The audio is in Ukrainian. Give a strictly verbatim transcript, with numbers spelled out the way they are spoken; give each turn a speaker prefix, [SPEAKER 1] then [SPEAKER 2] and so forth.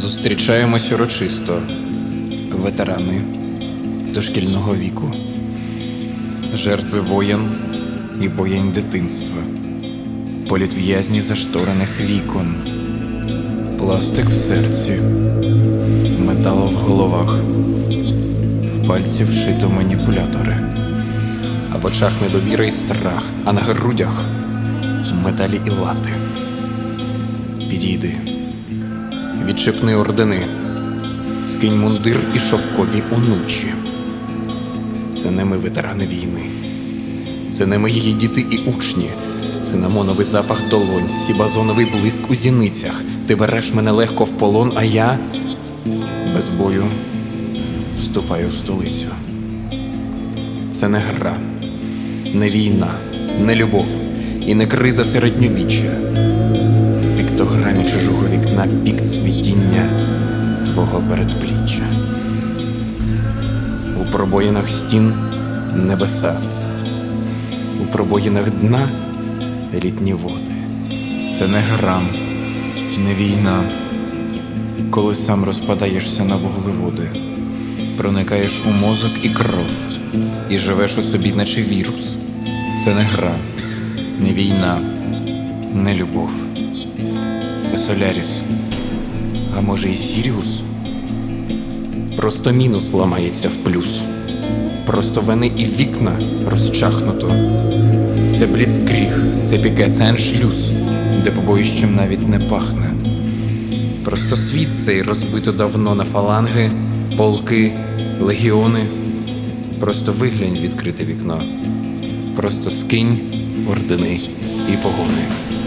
[SPEAKER 1] Зустрічаємось урочисто, ветерани дошкільного віку, жертви воєн і боєнь дитинства, політв'язні зашторених вікон, пластик в серці, метал в головах, в пальці вшито маніпулятори, а в очах недовіра і страх, а на грудях медалі і лати. Підійди, відчепни ордени, скинь мундир і шовкові онучі. Це не ми, ветерани війни, це не ми, її діти і учні, це намоновий запах долонь, сібазоновий блиск у зіницях. Ти береш мене легко в полон, а я без бою вступаю в столицю. Це не гра, не війна, не любов і не криза середньовіччя. В піктограмі чужого вікна пік цвітіння твого передпліччя. У пробоїнах стін небеса, у пробоїнах дна літні води. Це не грам, не війна, коли сам розпадаєшся на вуглеводи, проникаєш у мозок і кров і живеш у собі, наче вірус. Це не гра, не війна, не любов. Це Соляріс, а може і Сіріус. Просто мінус ламається в плюс, просто вени і вікна розчахнуто. Це бліцкріг, це піке, це аншлюз, де побоїщем навіть не пахне. Просто світ цей розбито давно на фаланги, полки, легіони. Просто виглянь відкрите вікно, просто скинь ордени і погони.